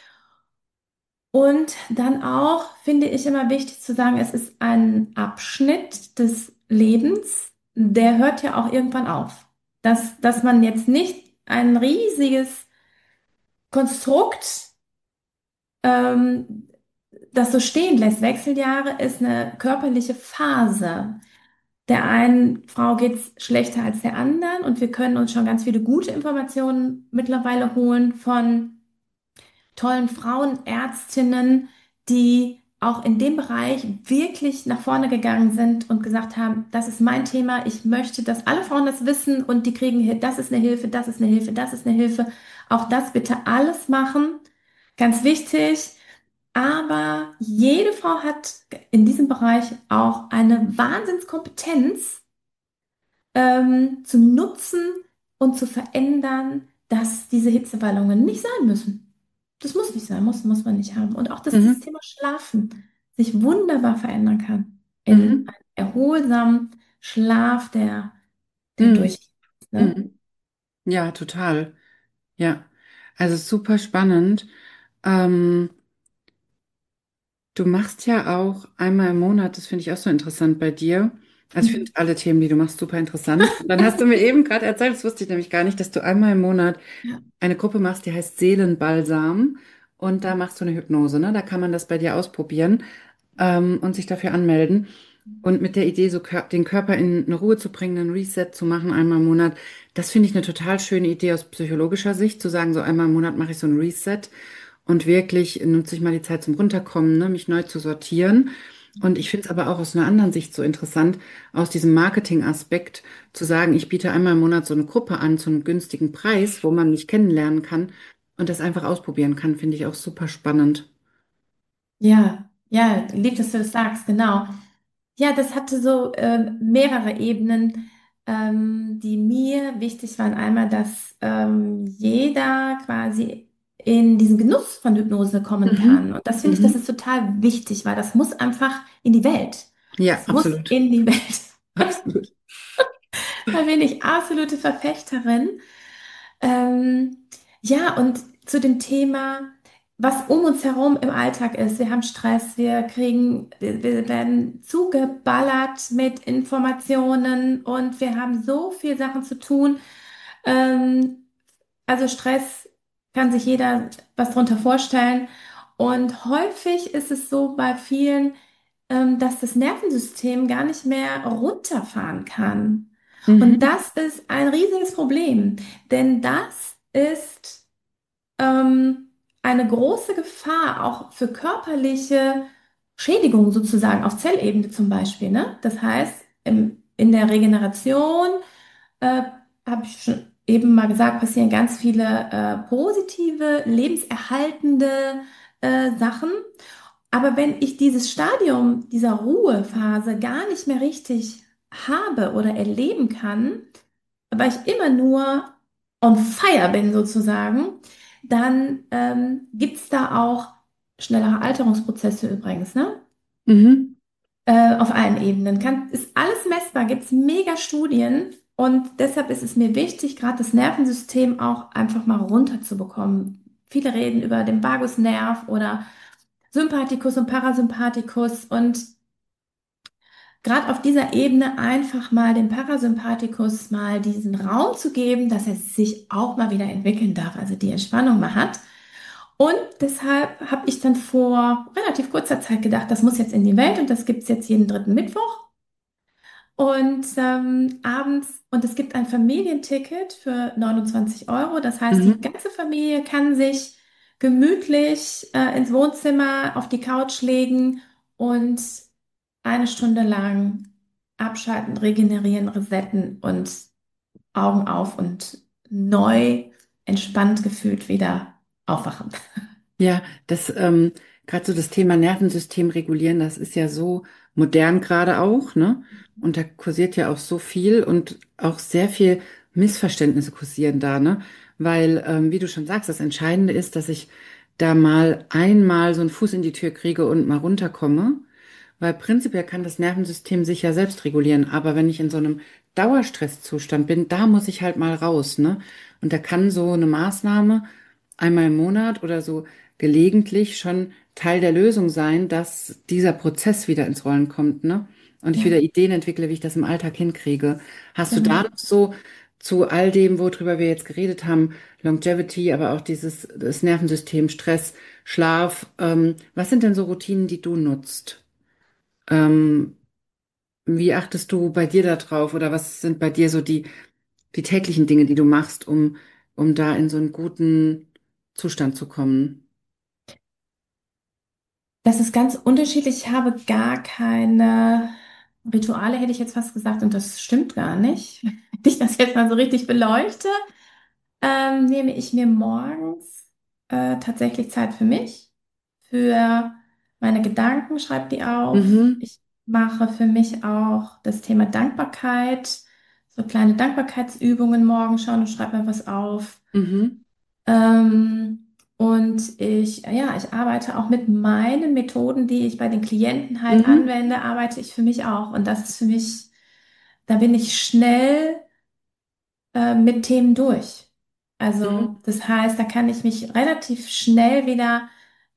Und dann auch finde ich immer wichtig zu sagen, es ist ein Abschnitt des Lebens, der hört ja auch irgendwann auf. Dass man jetzt nicht ein riesiges Konstrukt ähm, das so stehen lässt. Wechseljahre ist eine körperliche Phase. Der einen Frau geht's schlechter als der anderen und wir können uns schon ganz viele gute Informationen mittlerweile holen von tollen Frauenärztinnen, die auch in dem Bereich wirklich nach vorne gegangen sind und gesagt haben, das ist mein Thema, ich möchte, dass alle Frauen das wissen und die kriegen, das ist eine Hilfe, das ist eine Hilfe, das ist eine Hilfe. Auch das bitte alles machen. Ganz wichtig. Aber jede Frau hat in diesem Bereich auch eine Wahnsinnskompetenz zu nutzen und zu verändern, dass diese Hitzewallungen nicht sein müssen. Das muss nicht sein, muss man nicht haben. Und auch, dass das Mhm. Thema Schlafen sich wunderbar verändern kann in Mhm. einen erholsamen Schlaf, der Mhm. durch, ne? Mhm. Ja, total. Ja. Also super spannend. Ähm, Du machst ja auch einmal im Monat, das finde ich auch so interessant bei dir. Also ich finde alle Themen, die du machst, super interessant. Und dann hast du mir eben gerade erzählt, das wusste ich nämlich gar nicht, dass du einmal im Monat Ja. eine Gruppe machst, die heißt Seelenbalsam. Und da machst du eine Hypnose, ne? Da kann man das bei dir ausprobieren, und sich dafür anmelden. Und mit der Idee, so den Körper in eine Ruhe zu bringen, einen Reset zu machen, einmal im Monat, das finde ich eine total schöne Idee aus psychologischer Sicht, zu sagen, so einmal im Monat mache ich so einen Reset und wirklich nutze ich mal die Zeit zum Runterkommen, ne, mich neu zu sortieren. Und ich finde es aber auch aus einer anderen Sicht so interessant, aus diesem Marketing-Aspekt zu sagen, ich biete einmal im Monat so eine Gruppe an zu einem günstigen Preis, wo man mich kennenlernen kann und das einfach ausprobieren kann, finde ich auch super spannend. Ja, ja, lieb, dass du das sagst, genau. Ja, das hatte so mehrere Ebenen, die mir wichtig waren. Einmal, dass jeder quasi in diesen Genuss von Hypnose kommen Mhm. kann. Und das finde ich, das Mhm. ist total wichtig, weil das muss einfach in die Welt. Ja, Das muss absolut. in die Welt. Absolut. Da bin ich absolute Verfechterin. Ähm, ja, und zu dem Thema, was um uns herum im Alltag ist. Wir haben Stress, wir werden zugeballert mit Informationen und wir haben so viel Sachen zu tun. Ähm, also Stress kann sich jeder was drunter vorstellen. Und häufig ist es so bei vielen, dass das Nervensystem gar nicht mehr runterfahren kann. Und Mhm. das ist ein riesiges Problem, denn das ist eine große Gefahr auch für körperliche Schädigung sozusagen auf Zellebene zum Beispiel, ne? Das heißt, in der Regeneration äh, habe ich schon eben mal gesagt, passieren ganz viele positive, lebenserhaltende Sachen. Aber wenn ich dieses Stadium dieser Ruhephase gar nicht mehr richtig habe oder erleben kann, weil ich immer nur on fire bin sozusagen, dann gibt es da auch schnellere Alterungsprozesse übrigens, ne? Mhm. Auf allen Ebenen. Ist alles messbar, gibt es mega Studien und deshalb ist es mir wichtig, gerade das Nervensystem auch einfach mal runterzubekommen. Viele reden über den Vagusnerv oder Sympathikus und Parasympathikus und gerade auf dieser Ebene einfach mal dem Parasympathikus mal diesen Raum zu geben, dass er sich auch mal wieder entwickeln darf, also die Entspannung mal hat. Und deshalb habe ich dann vor relativ kurzer Zeit gedacht, das muss jetzt in die Welt und das gibt es jetzt jeden dritten Mittwoch. Und abends, und es gibt ein Familienticket für 29 Euro. Das heißt, die Mhm. ganze Familie kann sich gemütlich ins Wohnzimmer auf die Couch legen und eine Stunde lang abschalten, regenerieren, resetten und Augen auf und neu, entspannt gefühlt wieder aufwachen. Ja, das gerade so das Thema Nervensystem regulieren, das ist ja so modern gerade auch, ne? Und da kursiert ja auch so viel und auch sehr viel Missverständnisse kursieren da, ne? Weil, wie du schon sagst, das Entscheidende ist, dass ich da mal einmal so einen Fuß in die Tür kriege und mal runterkomme. Weil prinzipiell kann das Nervensystem sich ja selbst regulieren, aber wenn ich in so einem Dauerstresszustand bin, da muss ich halt mal raus, ne? Und da kann so eine Maßnahme einmal im Monat oder so gelegentlich schon Teil der Lösung sein, dass dieser Prozess wieder ins Rollen kommt, ne? Und ich wieder Ja, Ideen entwickle, wie ich das im Alltag hinkriege. Hast du da genau. noch so zu all dem, worüber wir jetzt geredet haben, Longevity, aber auch das Nervensystem, Stress, Schlaf, was sind denn so Routinen, die du nutzt? Ähm, Wie achtest du bei dir da drauf oder was sind bei dir so die täglichen Dinge, die du machst, um da in so einen guten Zustand zu kommen? Das ist ganz unterschiedlich. Ich habe gar keine Rituale, hätte ich jetzt fast gesagt, und das stimmt gar nicht. Wenn ich das jetzt mal so richtig beleuchte, nehme ich mir morgens tatsächlich Zeit für mich, für meine Gedanken, schreibe die auf. Mhm, Ich mache für mich auch das Thema Dankbarkeit, so kleine Dankbarkeitsübungen morgens schon und schreibe mir was auf. mhm, Und ich arbeite auch mit meinen Methoden, die ich bei den Klienten halt mhm, anwende, arbeite ich für mich auch. Und das ist für mich, da bin ich schnell mit Themen durch. mhm, Also das heißt, da kann ich mich relativ schnell wieder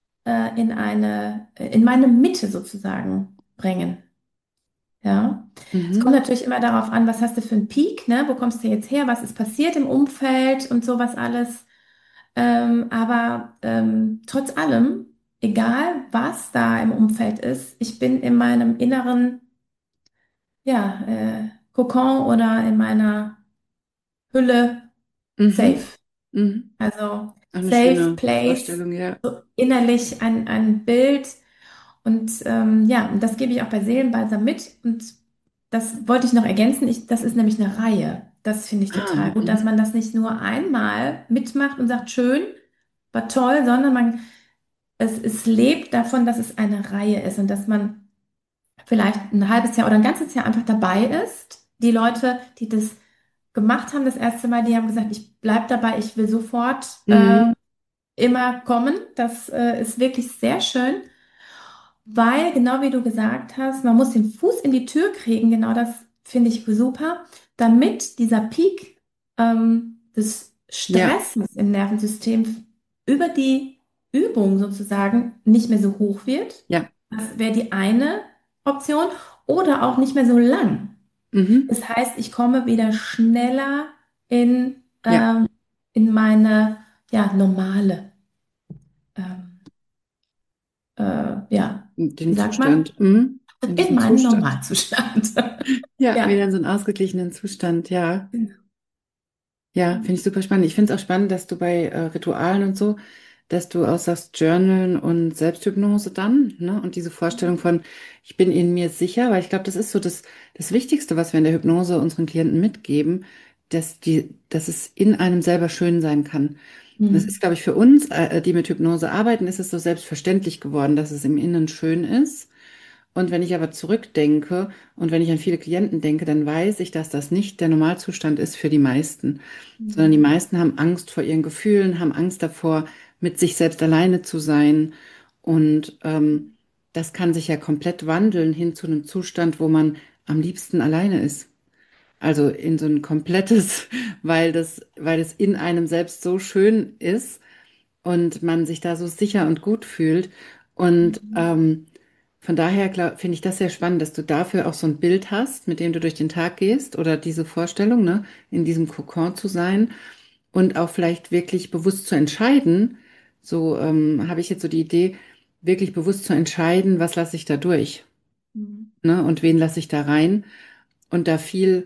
in meine Mitte sozusagen bringen. Ja. Es kommt mhm, natürlich immer darauf an, was hast du für einen Peak, ne? Wo kommst du jetzt her? Was ist passiert im Umfeld und sowas alles. Aber trotz allem, egal was da im Umfeld ist, ich bin in meinem inneren, ja, Kokon oder in meiner Hülle mhm, safe. mhm. Also Auch eine safe schöne place, Vorstellung, ja. so innerlich ein Bild. Und ja, und das gebe ich auch bei Seelenbalsam mit. Und das wollte ich noch ergänzen. Das ist nämlich eine Reihe. Das finde ich Ah, total gut, dass mhm, man das nicht nur einmal mitmacht und sagt, schön, war toll, sondern es lebt davon, dass es eine Reihe ist und dass man vielleicht ein halbes Jahr oder ein ganzes Jahr einfach dabei ist. Die Leute, die das gemacht haben das erste Mal, die haben gesagt, ich bleibe dabei, ich will sofort mhm, immer kommen. Das ist wirklich sehr schön, weil genau wie du gesagt hast, man muss den Fuß in die Tür kriegen. Genau das finde ich super, damit dieser Peak des Ja, Stresses im Nervensystem über die Übung sozusagen nicht mehr so hoch wird. ja. Das wäre die eine Option. Oder auch nicht mehr so lang. Mhm. Das heißt, ich komme wieder schneller in, Ja, in meine ja, normale, ähm, ja, wie den sagt man? Zustand. Mhm. In In diesem meinen Zustand. Normalzustand. Ja, Ja. wieder in so einen ausgeglichenen Zustand, ja. Genau. Ja, finde ich super spannend. Ich finde es auch spannend, dass du bei Ritualen und so, dass du auch sagst, Journalen und Selbsthypnose dann, ne? Und diese Vorstellung von, ich bin in mir sicher, weil ich glaube, das ist so das Wichtigste, was wir in der Hypnose unseren Klienten mitgeben, dass es in einem selber schön sein kann. Und das ist, Mhm. glaube ich, für uns, die mit Hypnose arbeiten, ist es so selbstverständlich geworden, dass es im Innen schön ist. Und wenn ich aber zurückdenke und wenn ich an viele Klienten denke, dann weiß ich, dass das nicht der Normalzustand ist für die meisten, sondern die Mhm. meisten haben Angst vor ihren Gefühlen, haben Angst davor, mit sich selbst alleine zu sein. Und das kann sich ja komplett wandeln hin zu einem Zustand, wo man am liebsten alleine ist. Also in so ein komplettes, weil es in einem selbst so schön ist und man sich da so sicher und gut fühlt. Und Mhm. von daher finde ich das sehr spannend, dass du dafür auch so ein Bild hast, mit dem du durch den Tag gehst oder diese Vorstellung, ne, in diesem Kokon zu sein und auch vielleicht wirklich bewusst zu entscheiden. So habe ich jetzt so die Idee, wirklich bewusst zu entscheiden, was lasse ich da durch, Mhm. ne, und wen lasse ich da rein und da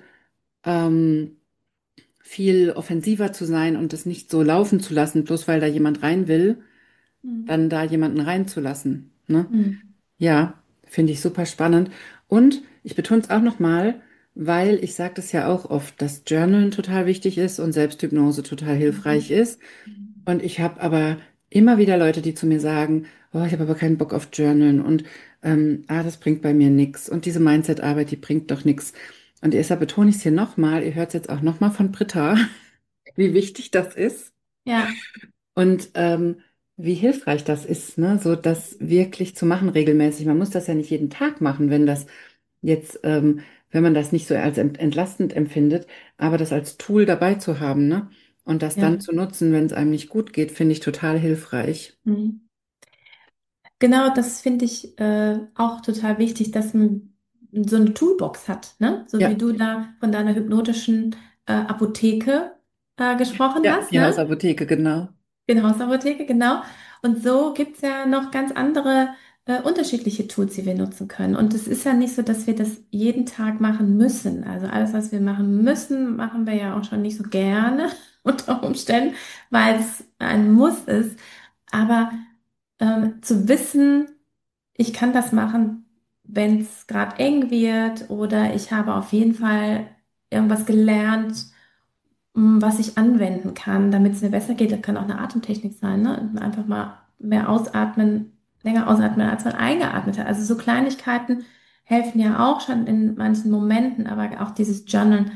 ähm, viel offensiver zu sein und es nicht so laufen zu lassen, bloß weil da jemand rein will, Mhm. dann da jemanden reinzulassen, ne? Mhm. Ja, finde ich super spannend. Und ich betone es auch nochmal, weil ich sage das ja auch oft, dass Journalen total wichtig ist und Selbsthypnose total hilfreich Mhm. ist. Und ich habe aber immer wieder Leute, die zu mir sagen, oh, ich habe aber keinen Bock auf Journalen und das bringt bei mir nichts. Und diese Mindset-Arbeit, die bringt doch nichts. Und deshalb betone ich es hier nochmal, ihr hört es jetzt auch nochmal von Britta, wie wichtig das ist. Ja. Und wie hilfreich das ist, ne? So das wirklich zu machen regelmäßig. Man muss das ja nicht jeden Tag machen, wenn das jetzt, wenn man das nicht so als entlastend empfindet, aber das als Tool dabei zu haben, ne? Und das dann Ja. zu nutzen, wenn es einem nicht gut geht, finde ich total hilfreich. Mhm. Genau, das finde ich auch total wichtig, dass man so eine Toolbox hat, ne? So wie Ja, du da von deiner hypnotischen Apotheke gesprochen ja, hast, die ne? Hausapotheke, genau. In Hausapotheke, genau. Und so gibt es ja noch ganz andere unterschiedliche Tools, die wir nutzen können. Und es ist ja nicht so, dass wir das jeden Tag machen müssen. Also alles, was wir machen müssen, machen wir ja auch schon nicht so gerne unter Umständen, weil es ein Muss ist. Aber zu wissen, ich kann das machen, wenn es gerade eng wird oder ich habe auf jeden Fall irgendwas gelernt, was ich anwenden kann, damit es mir besser geht. Das kann auch eine Atemtechnik sein, ne? Einfach mal mehr ausatmen, länger ausatmen, als man eingeatmet hat. Also so Kleinigkeiten helfen ja auch schon in manchen Momenten, aber auch dieses Journalen.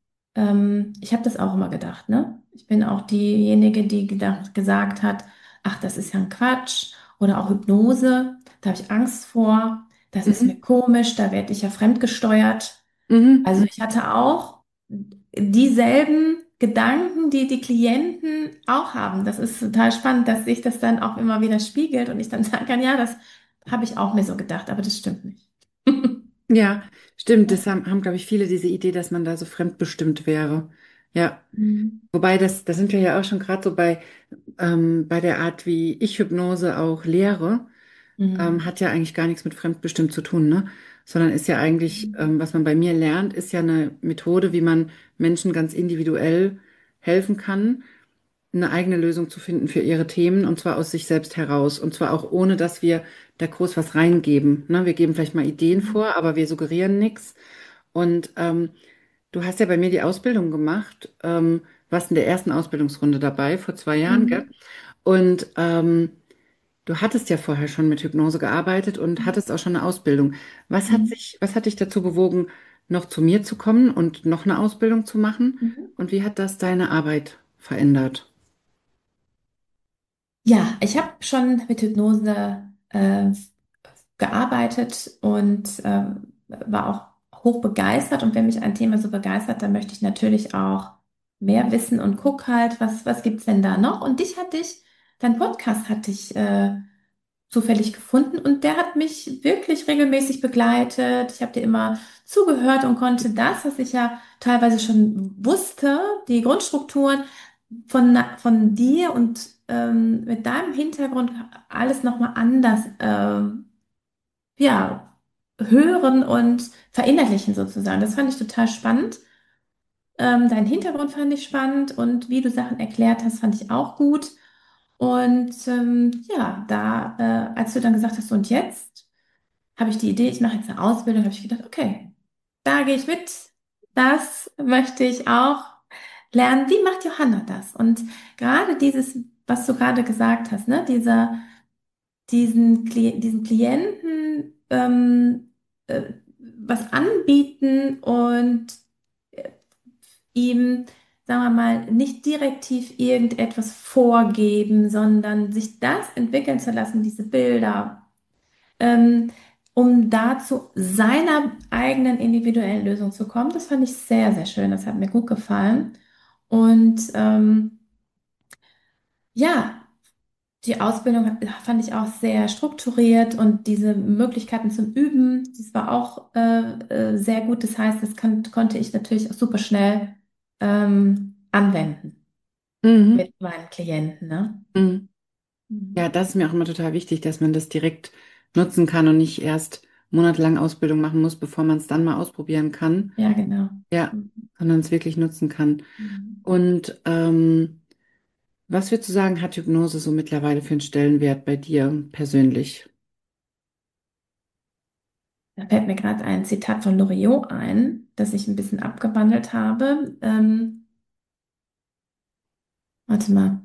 Ich habe das auch immer gedacht, ne? Ich bin auch diejenige, die gesagt hat, ach, das ist ja ein Quatsch. Oder auch Hypnose, da habe ich Angst vor. Das ist mir Mhm. komisch, da werde ich ja fremdgesteuert. Mhm. Also ich hatte auch dieselben Gedanken, die die Klienten auch haben. Das ist total spannend, dass sich das dann auch immer wieder spiegelt und ich dann sagen kann, ja, das habe ich auch mir so gedacht, aber das stimmt nicht. Ja, stimmt. Ja. Das haben glaube ich, viele diese Idee, dass man da so fremdbestimmt wäre. Ja. Mhm. Wobei da sind wir ja auch schon gerade so bei der Art, wie ich Hypnose auch lehre, Mhm. hat ja eigentlich gar nichts mit fremdbestimmt zu tun, ne? Sondern ist ja eigentlich, was man bei mir lernt, ist ja eine Methode, wie man Menschen ganz individuell helfen kann, eine eigene Lösung zu finden für ihre Themen und zwar aus sich selbst heraus und zwar auch ohne, dass wir da groß was reingeben, ne? Wir geben vielleicht mal Ideen Mhm. vor, aber wir suggerieren nichts. Und du hast ja bei mir die Ausbildung gemacht, warst in der ersten Ausbildungsrunde dabei, vor 2 Jahren, gell? Mhm. Und du hattest ja vorher schon mit Hypnose gearbeitet und hattest auch schon eine Ausbildung. Mhm. Was hat dich dazu bewogen, noch zu mir zu kommen und noch eine Ausbildung zu machen? Mhm. Und wie hat das deine Arbeit verändert? Ja, ich habe schon mit Hypnose gearbeitet und war auch hoch begeistert. Und wenn mich ein Thema so begeistert, dann möchte ich natürlich auch mehr wissen und guck halt, was gibt's denn da noch? Und dein Podcast hatte ich zufällig gefunden und der hat mich wirklich regelmäßig begleitet. Ich habe dir immer zugehört und konnte das, was ich ja teilweise schon wusste, die Grundstrukturen von dir und mit deinem Hintergrund alles nochmal anders ja, hören und verinnerlichen sozusagen. Das fand ich total spannend. Deinen Hintergrund fand ich spannend und wie du Sachen erklärt hast, fand ich auch gut. Und ja, als du dann gesagt hast, und jetzt habe ich die Idee, ich mache jetzt eine Ausbildung, habe ich gedacht, okay, da gehe ich mit. Das möchte ich auch lernen. Wie macht Johanna das? Und gerade dieses, was du gerade gesagt hast, ne, diesen Klienten was anbieten und äh, ihm, sagen wir mal, nicht direktiv irgendetwas vorgeben, sondern sich das entwickeln zu lassen, diese Bilder, ähm, um da zu seiner eigenen individuellen Lösung zu kommen. Das fand ich sehr, sehr schön. Das hat mir gut gefallen. Und ja, die Ausbildung fand ich auch sehr strukturiert und diese Möglichkeiten zum Üben, das war auch sehr gut. Das heißt, konnte ich natürlich auch super schnell anwenden Mhm. mit meinen Klienten, ne? Mhm. Ja, Mhm. das ist mir auch immer total wichtig, dass man das direkt nutzen kann und nicht erst monatelang Ausbildung machen muss, bevor man es dann mal ausprobieren kann. Ja, genau. Ja, sondern es wirklich nutzen kann. Mhm. Und was würdest du sagen, hat Hypnose so mittlerweile für einen Stellenwert bei dir persönlich? Da fällt mir gerade ein Zitat von Loriot ein, das ich ein bisschen abgewandelt habe. Warte mal.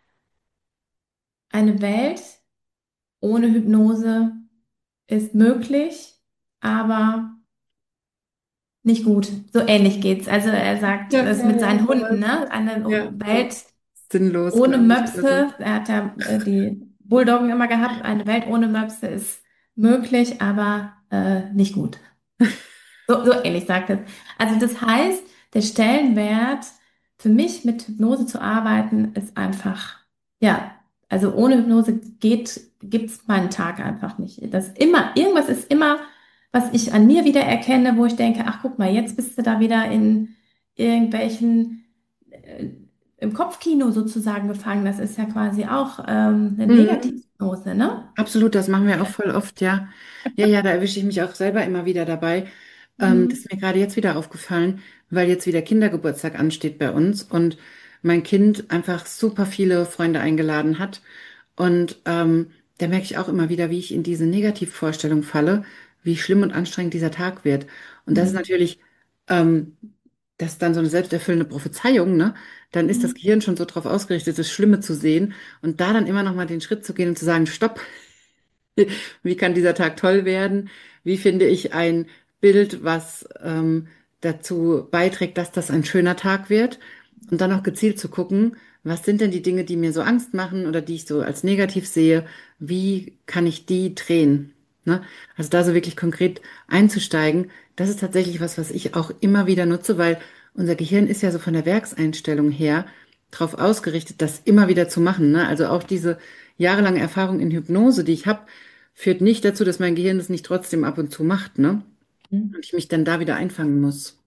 Eine Welt ohne Hypnose ist möglich, aber nicht gut. So ähnlich geht's. Also er sagt Ja, es ja, mit ja, seinen Hunden, sowas. ne? Eine Ja, so Welt sinnlos, ohne glaube ich, oder so. Möpse. Er hat ja die Bulldoggen immer gehabt. Eine Welt ohne Möpse ist möglich, aber nicht gut. So ähnlich sagt es. Also das heißt, der Stellenwert für mich mit Hypnose zu arbeiten, ist einfach, ja, also ohne Hypnose gibt's meinen Tag einfach nicht. Irgendwas ist immer, was ich an mir wieder erkenne, wo ich denke, ach guck mal, jetzt bist du da wieder in irgendwelchen, äh, im Kopfkino sozusagen gefangen. Das ist ja quasi auch eine Mhm. Negativhypnose, ne? Absolut, das machen wir auch voll oft, ja. Ja, ja, da erwische ich mich auch selber immer wieder dabei. Das Mhm. ist mir gerade jetzt wieder aufgefallen, weil jetzt wieder Kindergeburtstag ansteht bei uns und mein Kind einfach super viele Freunde eingeladen hat. Und da merke ich auch immer wieder, wie ich in diese Negativvorstellung falle, wie schlimm und anstrengend dieser Tag wird. Und das ist Mhm. natürlich, ähm, das ist dann so eine selbsterfüllende Prophezeiung, ne? Dann ist das Mhm. Gehirn schon so drauf ausgerichtet, das Schlimme zu sehen und da dann immer noch mal den Schritt zu gehen und zu sagen, stopp. Wie kann dieser Tag toll werden? Wie finde ich ein Bild, was dazu beiträgt, dass das ein schöner Tag wird? Und dann auch gezielt zu gucken, was sind denn die Dinge, die mir so Angst machen oder die ich so als negativ sehe? Wie kann ich die drehen? Ne? Also da so wirklich konkret einzusteigen, das ist tatsächlich was, was ich auch immer wieder nutze, weil unser Gehirn ist ja so von der Werkseinstellung her darauf ausgerichtet, das immer wieder zu machen. Ne? Also auch diese jahrelange Erfahrung in Hypnose, die ich habe, führt nicht dazu, dass mein Gehirn das nicht trotzdem ab und zu macht, ne? Mhm. Und ich mich dann da wieder einfangen muss.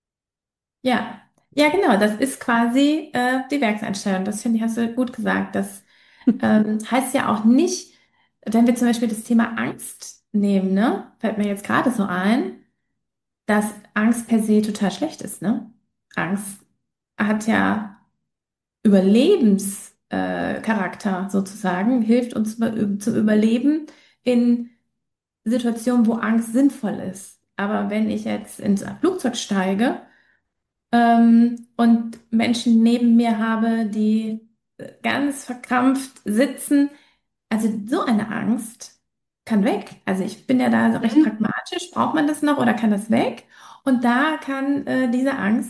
Ja, ja, genau. Das ist quasi die Werkseinstellung. Das finde ich, hast du gut gesagt. Das heißt ja auch nicht, wenn wir zum Beispiel das Thema Angst nehmen, ne, fällt mir jetzt gerade so ein, dass Angst per se total schlecht ist, ne? Angst hat ja Überlebenscharakter sozusagen, hilft uns zum Überleben in Situationen, wo Angst sinnvoll ist. Aber wenn ich jetzt ins Flugzeug steige, und Menschen neben mir habe, die ganz verkrampft sitzen. Also so eine Angst kann weg. Also ich bin ja da so recht Mhm. pragmatisch. Braucht man das noch oder kann das weg? Und da kann diese Angst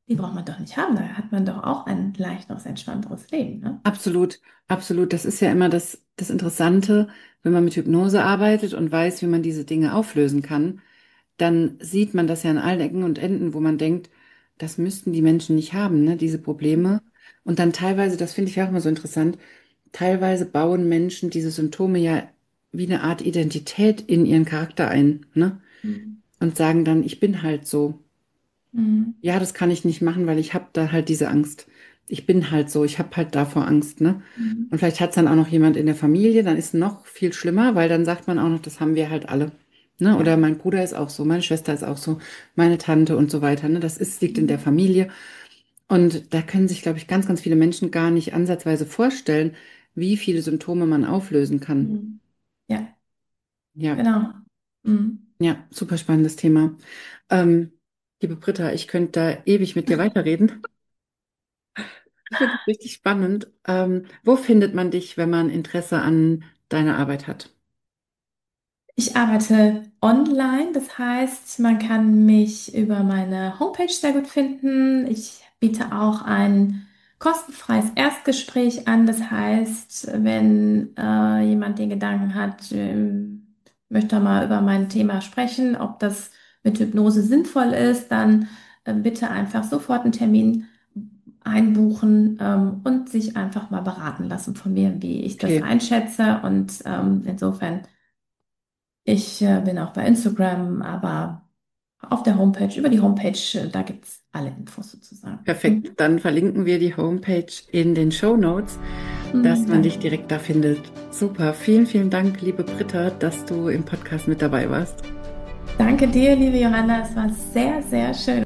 die braucht man doch nicht haben. Da hat man doch auch ein leichteres, entspannteres Leben, ne? Absolut, absolut. Das ist ja immer das Interessante, wenn man mit Hypnose arbeitet und weiß, wie man diese Dinge auflösen kann, dann sieht man das ja an allen Ecken und Enden, wo man denkt, das müssten die Menschen nicht haben, ne, diese Probleme. Und dann teilweise, das finde ich auch immer so interessant, teilweise bauen Menschen diese Symptome ja wie eine Art Identität in ihren Charakter ein, ne? Mhm. Und sagen dann, ich bin halt so. Mhm. Ja, das kann ich nicht machen, weil ich habe da halt diese Angst. Ich bin halt so, ich habe halt davor Angst, ne? Mhm. Und vielleicht hat es dann auch noch jemand in der Familie, dann ist es noch viel schlimmer, weil dann sagt man auch noch, das haben wir halt alle. Ne? Oder Ja. mein Bruder ist auch so, meine Schwester ist auch so, meine Tante und so weiter. Ne? Liegt in der Mhm. Familie. Und da können sich, glaube ich, ganz, ganz viele Menschen gar nicht ansatzweise vorstellen, wie viele Symptome man auflösen kann. Mhm. Ja, Ja, genau. Mhm. ja, super spannendes Thema. Ähm, liebe Britta, ich könnte da ewig mit dir weiterreden. Ich finde es richtig spannend. Wo findet man dich, wenn man Interesse an deiner Arbeit hat? Ich arbeite online, das heißt, man kann mich über meine Homepage sehr gut finden. Ich biete auch ein kostenfreies Erstgespräch an. Das heißt, wenn jemand den Gedanken hat, möchte mal über mein Thema sprechen, ob das mit Hypnose sinnvoll ist, dann bitte einfach sofort einen Termin einbuchen und sich einfach mal beraten lassen von mir, wie ich das Okay, einschätze. Und insofern. Ich bin auch bei Instagram, aber auf der Homepage, über die Homepage, da gibt es alle Infos sozusagen. perfekt. Dann verlinken wir die Homepage in den Show Notes, dass man dich Danke. direkt da findet. Super. Vielen, vielen Dank, liebe Britta, dass du im Podcast mit dabei warst. Danke dir, liebe Johanna. Es war sehr, sehr schön.